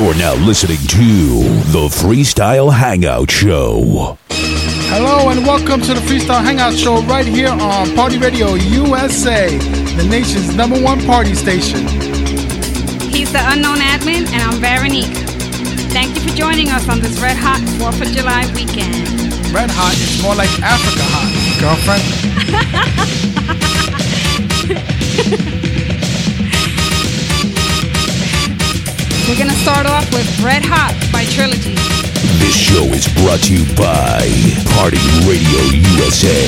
You're now listening to the Freestyle Hangout Show. Hello and welcome to the Freestyle Hangout Show right here on Party Radio USA, the nation's #1 party station. He's the unknown admin, and I'm Veronique. Thank you for joining us on this red hot 4th of July weekend. Red hot is more like Africa hot, girlfriend. We're gonna start off with Red Hot by Trilogy. This show is brought to you by Party Radio USA.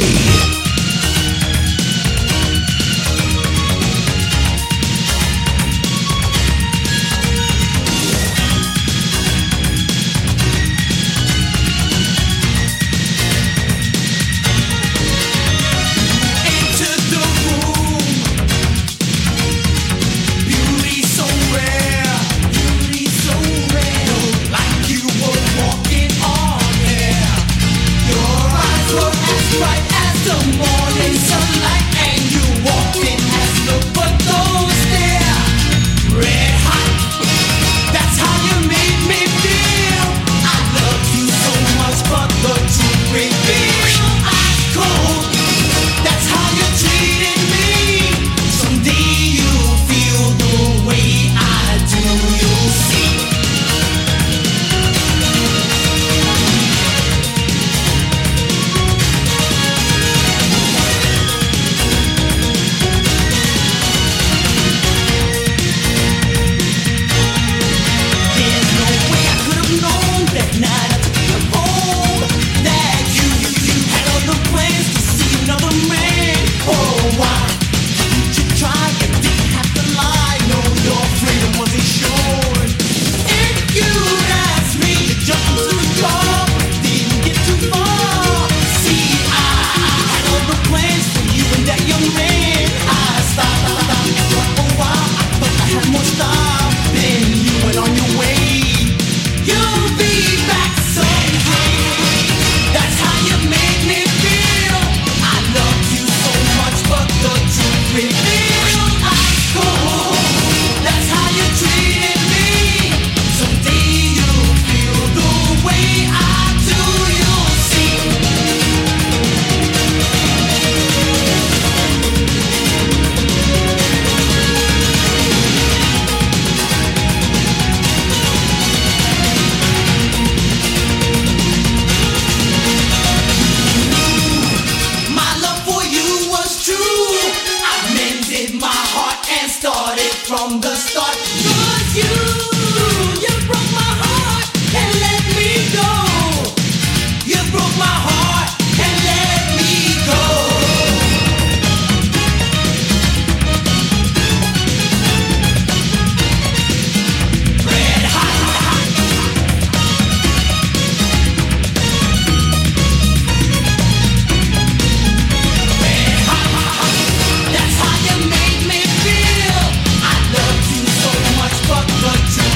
That's how you make me feel. I love you so much, but the truth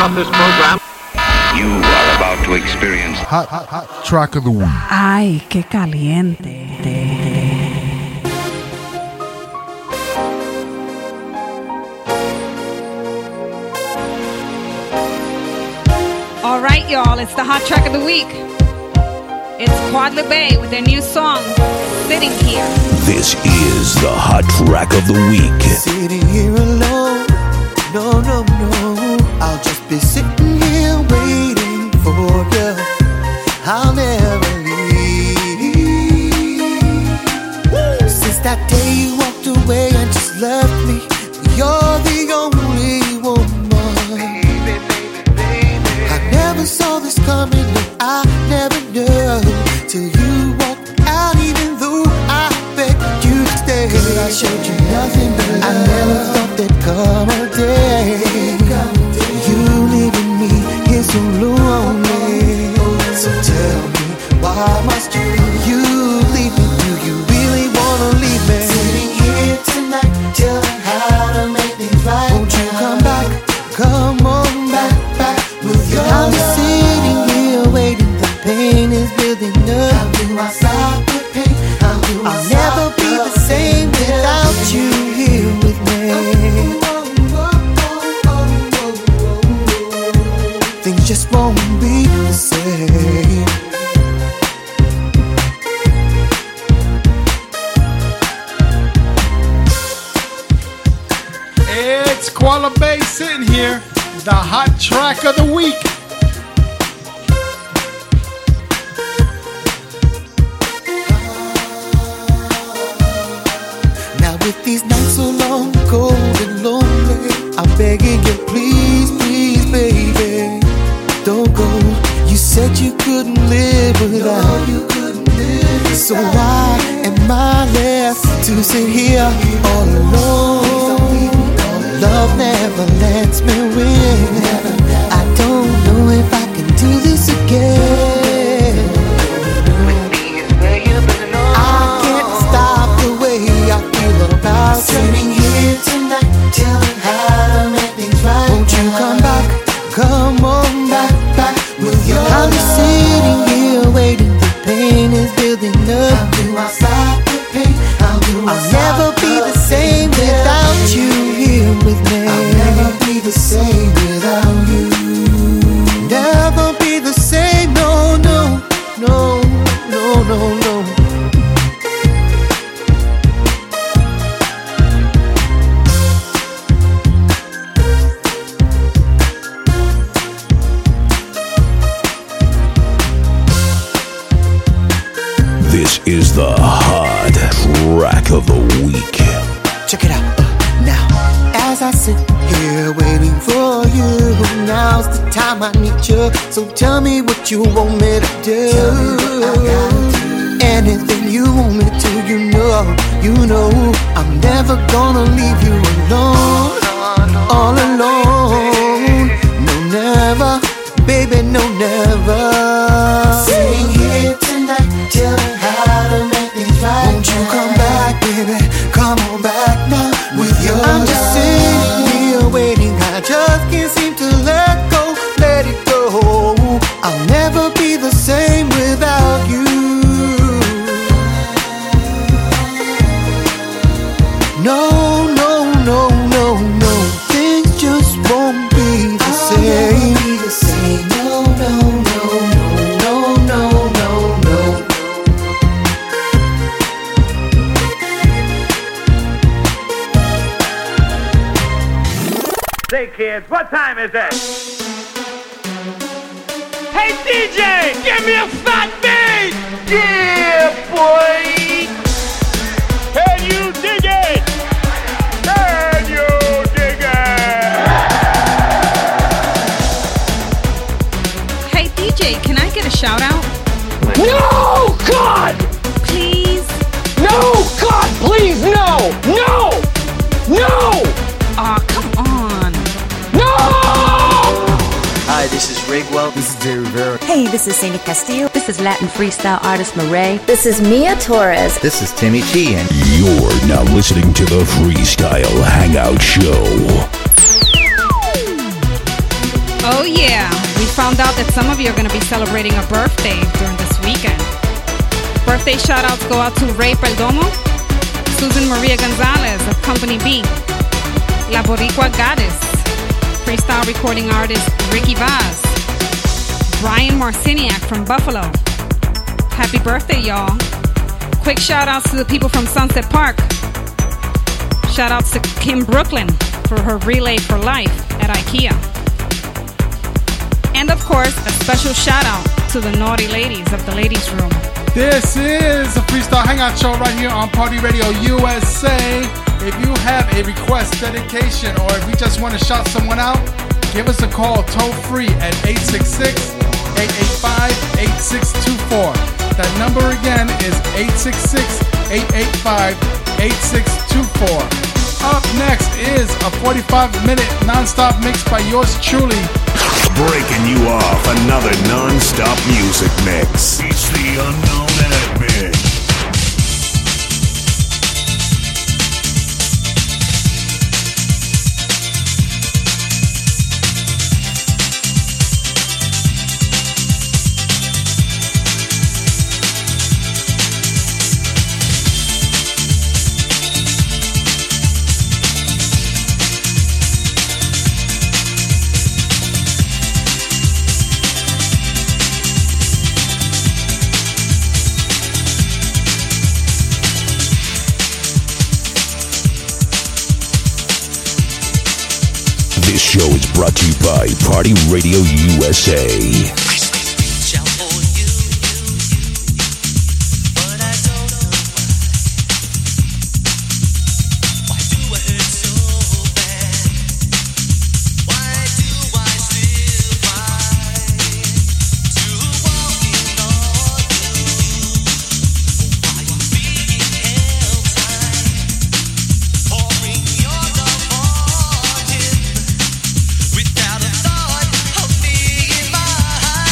of this program. You are about to experience hot track of the week. Ay, qué caliente. All right, y'all, it's the hot track of the week. It's Quad Bay with their new song, Sitting Here. This is the hot track of the week. Sitting here alone, no, no, no. I'll just be sitting here waiting for you. I'll never leave. Since that day you walked away and just left me, you're the only woman. I never saw this coming, no, I never knew till you walked out, even though I begged you to stay. 'Cause I showed you nothing but love. I never thought there'd come a day you leaving me here so lonely. So tell me, why must you leave me? Do you really wanna leave me? Sitting here tonight, tell me how to make things right. Won't you come back? Come on back. With your I'm just sitting here waiting, the pain is building up. How do I stop the pain? I'll never be the same without you here with me. Things just won't be the same. It's Koala Bay sitting here, the hot track of the week. Now with these nights so long, cold and lonely, I'm begging you, please, please, baby, don't go. You said you couldn't live without you. So why am I left to sit here all alone? Love never lets me win. I don't know if I can do this again. I can't stop the way I feel about you. Sitting here tonight, tell me how to make things right. Won't you come back? Come on back with your love. I'm just sitting here waiting, the pain is building up. How do I stop the pain? I'll never be the same without you here with me. I'll never be the same without you. Never be the same, no, no, no, no, no, no. This is the hot track of the week. Check it out, now. As I sit here waiting for you, now's the time I need you. So tell me what you want me to do. Anything you want me to, you know I'm never gonna leave you alone, all alone. No, never, baby, no, never. Sitting here tonight, tell me how to make things right. Won't you come back, baby? Come on back now with your I'm just sitting here waiting, I just can't seem to let it go. I'll never be the same without you. No, no, no, no, no. Things just won't be the same. Be the same. No, no, no, no, no, no, no. Say, kids, what time is it? Hey, DJ, give me a fat beat! Yeah, boy! Can you dig it? Can you dig it? Hey, DJ, can I get a shout out? No, God! Please? No, God, please, no! No! No! Aw, come on. No! Hi, this is Rigwell. This is Jay Rivera. Hey, this is Sandy Castillo. This is Latin freestyle artist Marae. This is Mia Torres. This is Timmy T. And you're now listening to the Freestyle Hangout Show. Oh yeah, we found out that some of you are going to be celebrating a birthday during this weekend. Birthday shout-outs go out to Ray Perdomo, Susan Maria Gonzalez of Company B, La Boricua Goddess, freestyle recording artist Ricky Vaz, Brian Marciniak from Buffalo. Happy birthday, y'all. Quick shout-outs to the people from Sunset Park. Shout-outs to Kim Brooklyn for her Relay for Life at IKEA. And of course, a special shout-out to the naughty ladies of the Ladies Room. This is a Freestyle Hangout show right here on Party Radio USA. If you have a request, dedication, or if you just want to shout someone out, give us a call toll-free at 866-885-8624. That number again is 866-885-8624. Up next is a 45-minute non-stop mix by yours truly. Breaking you off another non-stop music mix. It's the Unknown Admin. This show is brought to you by Party Radio USA. Without a thought of me in my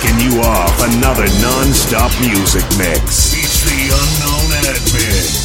kicking you off another non-stop music mix. It's the Unknown Admin.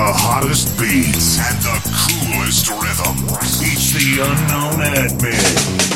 the hottest beats and the coolest rhythms. It's the Unknown Admin.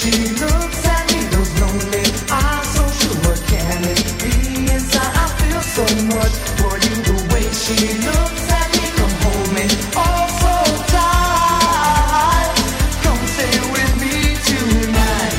she looks at me, those lonely eyes, so sure can it be inside? I feel so much for you, the way she looks at me. Come hold me, oh so tight. Come stay with me tonight.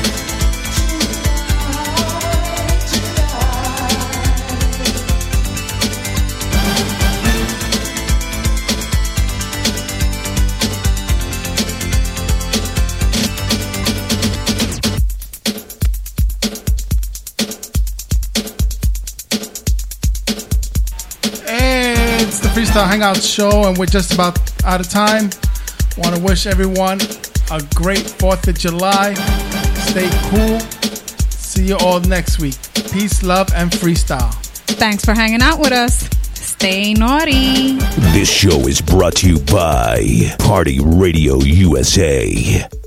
It's the Freestyle Hangout Show, and we're just about out of time. Want to wish everyone a great 4th of July. Stay cool. See you all next week. Peace, love, and freestyle. Thanks for hanging out with us. Stay naughty. This show is brought to you by Party Radio USA.